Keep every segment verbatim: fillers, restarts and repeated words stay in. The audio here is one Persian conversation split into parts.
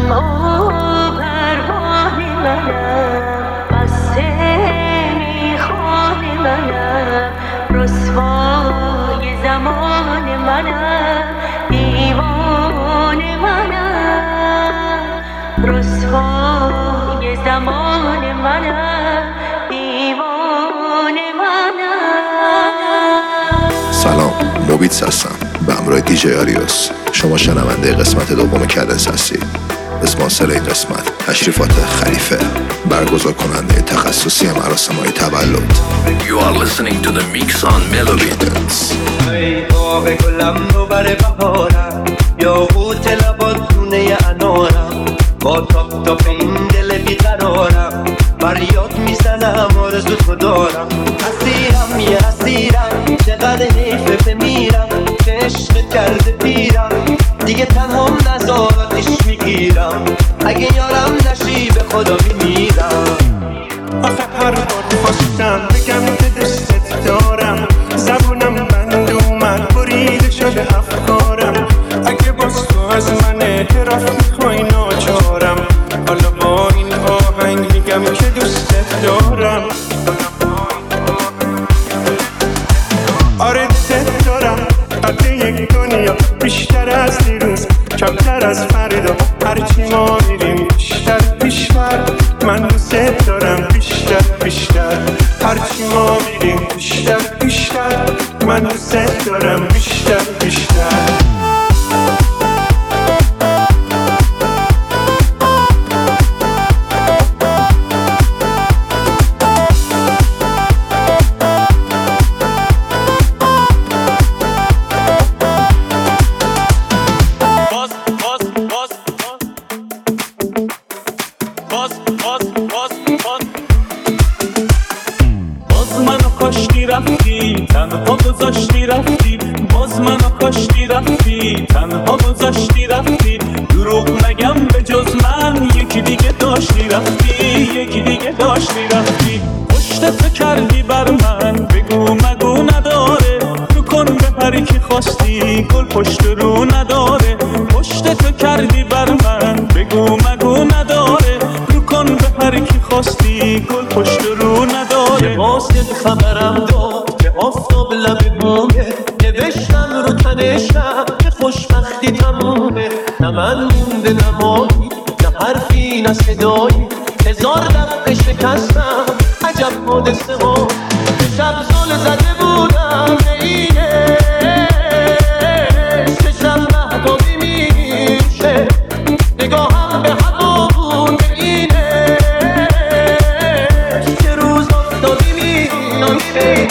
سلام، موبیتس هستم به همراه دی جی آریوس. شما شنونده قسمت دوم کدنس هستید. اسپانسر این قسمت تشریفات خلیفه، برگزار کننده تخصصی مراسم‌های تولد. You are listening to the mix on Melobits. ای باغ گلم رو بر بهارم، یاقوت لبات دونه انارم، با تاپ تاپ این دل بیقرارم، فریاد میزنم آرزو تو دارم. اسیرم یه اسیرم، چقدر حیفه بمیرم، که عشق کرده پیرم، دیگه تنهام نزاراتش میگیرم، اگه یارم نشی به خدا میمیرم. آخه هر بار خواستم بگم که دستت دارم، زبونم بند اومد بریده شده افکارم، اگه باز تو از من اعتراف میخوای ناچارم، حالا با این آهنگ میگم که دوستت دارم. آره دوستت دارم، قد یک دنیا بیشتر از دیروز، کمتر از فردا، هرچی ما میریم بیشتر بیشتر، من دوستت دارم بیشتر بیشتر، هرچی ما میریم بیشتر بیشتر، من دوستت دارم بیشتر بیشتر. تنها گذاشتی رفتی، باز منو کاشتی رفتی، تنها گذاشتی رفتی، دروغ نگم به جز من یکی دیگه داشتی رفتی، یکی دیگه داشتی رفتی. پشت تو کردی بر من، بگو مگو نداره، رو کن به هر کی خواستی، گل پشت رو نداره. پشت تو کردی بر من، بگو مگو نداره، رو کن به هر کی خواستی، گل پشت رو نداره. واسه خبرم داد که آفتاب لب بومه، نوشتم رو تنشم که خوشبختی تمومه، نه من مونده نه مایی، نه حرفی نه صدایی، هزار دفعه شکستم عجب حادثه ها، شب زل زده بودم به اینه، چشم مهتابی میشه، نگاهم به هوا بود به اینه، که روز افتادی میشه.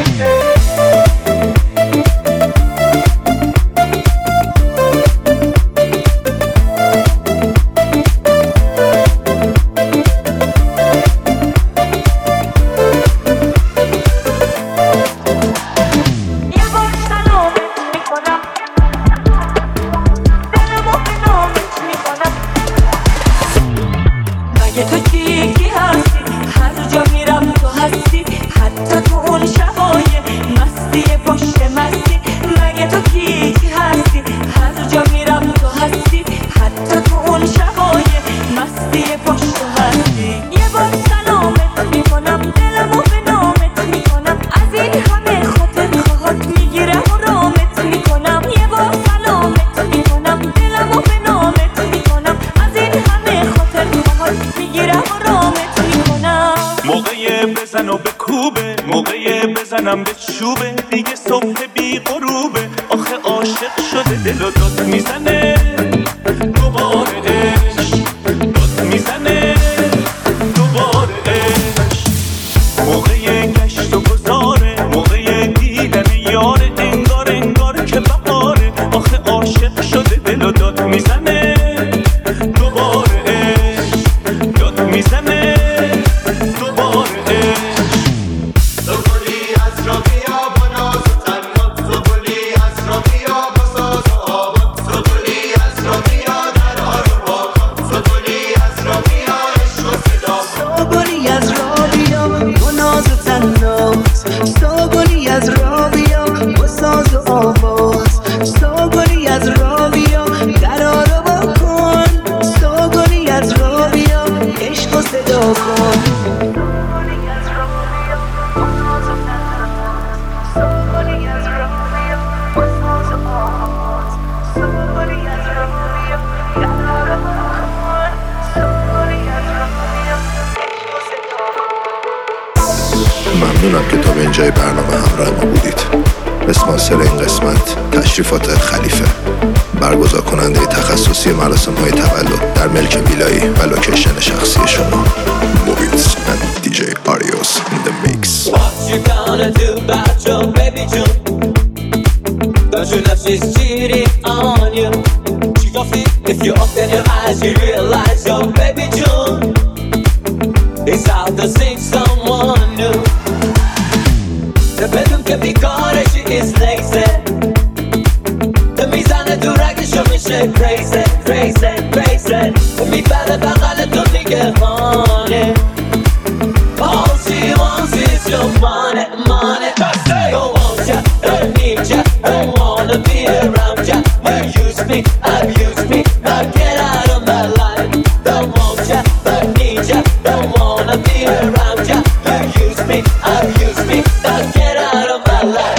بزنم به چوبه دیگه صبح بی غروبه، آخه عاشق شده دل و داد میزنه دوباره عشق، داد میزنه دوباره عشق. موقع گشت و گذاره، موقع دیدن یاره، انگار انگار که بهاره، آخه عاشق شده دل و داد میزنه دوباره عشق، داد میزنه دوباره عشق. ممنونم که تا به اینجای برنامه همراه ما بودید. اسپانسر این قسمت تشریفات خلیفه، برگزار کننده تخصصی مراسم های تولد در ملک ویلایی و لوکیشن شخصی شما. موبیتس and دی جی Arios in the mix. What you gonna do about your baby June? Don't you know she's cheating on you? She gon' feel if you open your eyes, you realize your baby June is out to see someone new. The bedroom can be gone and she is lazy. The میزنه تو رگشو میشه crazy, crazy, crazy. میبره بغل تو میگه honey. All she wants is your money, money. Don't want ya, don't need ya, don't wanna be around ya. You use me, abuse me, now get out of my life. Don't want ya, don't need ya, don't wanna be around ya. You use me, abuse me, now get out of my life.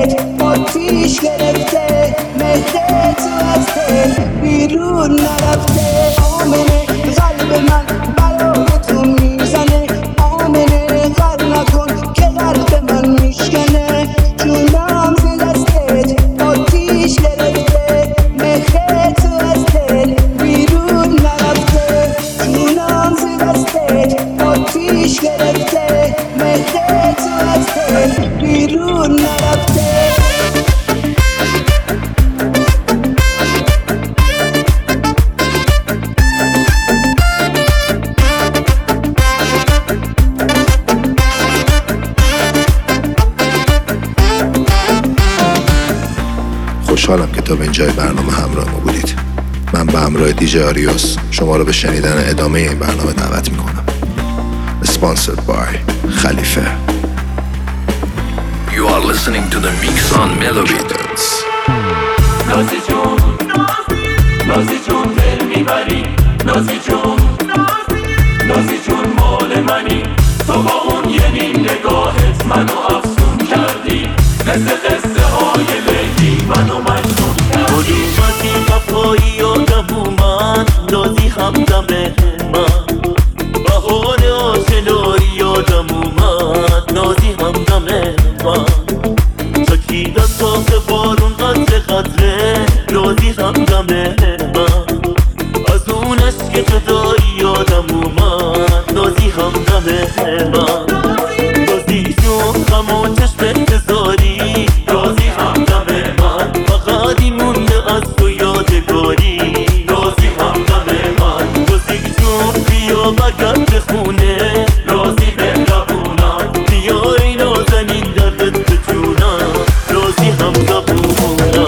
دستت آتیش گرفته، مهر تو از دل بیرون نرفته. آمنه قلب من برای تو میزنه، آمنه غر نکن که قلب من میشکنه. جونم ز دستت آتیش گرفته، مهر تو از دل بیرون نرفته. جونم ز دستت آتیش گرفته، مهر تو از دل بیرون نرفته. خوشحالم که تا به اینجای برنامه همراه ما بودید. من به همراه دیجی آریوس شما رو به شنیدن ادامه این برنامه دعوت میکنم. Sponsored by خلیفه. You are listening to the Mix on Melody Dance. نازی جون نازی جون دل میبری، نازی جون نازی جون مال منی. تو با اون یه نیم نگاهت منو افسون کردی، مثل قصه های لیلی منو مجنون کردی. قدومتی وفایی آدم اومد، نازی همدم من. بهار آشنایی آدم اومد، نازی همدم من. چکید از تاق بارون قطره قطره، نازی همدم من. از اون عشق جدایی آدم اومد، نازی همدم من. نازی جون غم و چشم انتظاری، نازی همدم من. فقط این مونده از تو یادگاری، نازی همدم من. نازی جون بیا بگرد به خونه، نازی بهربونم. بیای نازنین دردت به جونم، نازی همدم من.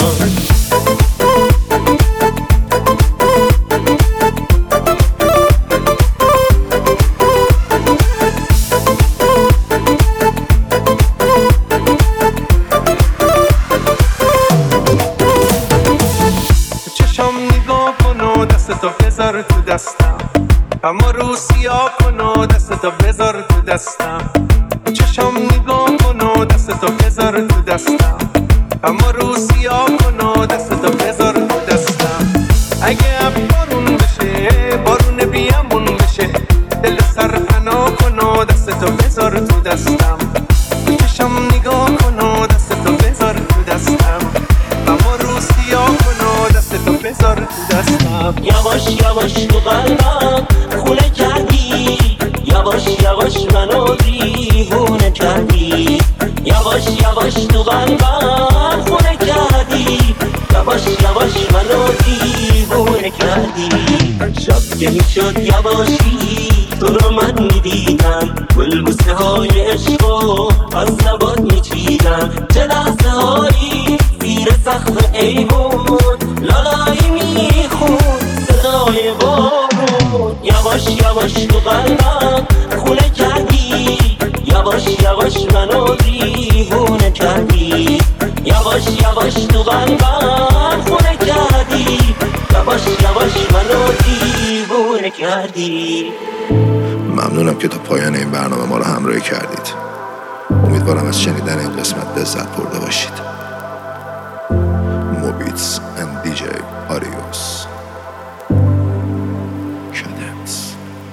دستتو بذار تو دستم، اما رو سیاه کن و دستتو بذار تو دستم. چشم نگاه کن و دستتو بذار تو دستم، اما رو سیاه کن و دستتو بذار تو دستم. اگه اب بارون بشه، بارون بیامون بشه، دل سر پناه کن و دستتو بذار تو دستم. چشم نگاه کن و دستتو بذار تو دستم، اما رو سیاه کن و دستتو بذار تو دستم. یواش یواش تو قلبم خونه کردی، یواش یواش منو دیوونه کردی. یواش یواش تو قلبم خونه کردی، یواش یواش منو دیوونه کردی. شب که میشد یواشی تو رو من میدیدم، گلبوسه های عشقو از لبات میچیدم. چه لحظه هایی زیر سقف ایوون لالایی میخون صدای بارون. یواش یواش تو قلبم خونه کردی، یواش یواش منو دیوونه کردی. یواش یواش تو قلبم خونه کردی، یواش یواش منو دیوونه کردی. ممنونم که تا پایان این برنامه ما رو همراهی کردید. امیدوارم از شنیدن این قسمت لذت برده باشید. موبیتس and دی جی آریوس کدنس.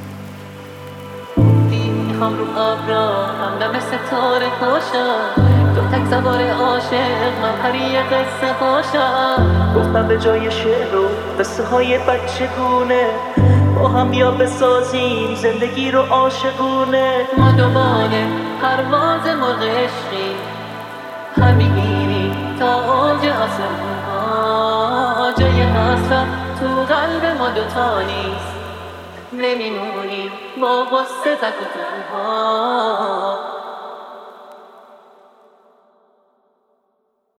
میخوام رو ابرا همدم ستاره باشم، تو تک سوار عاشق من پری قصه باشم. گفتم به جای شعر و قصه های بچه گونه، با هم بیا بسازیم زندگی رو عاشقونه. ما دوباره پرواز مرغ عشقی، هم میگیری تا اوج آسمون ها. جای حسرت تو قلب ما دوتا نیست، نمیمونیم با غصه تک و تنها.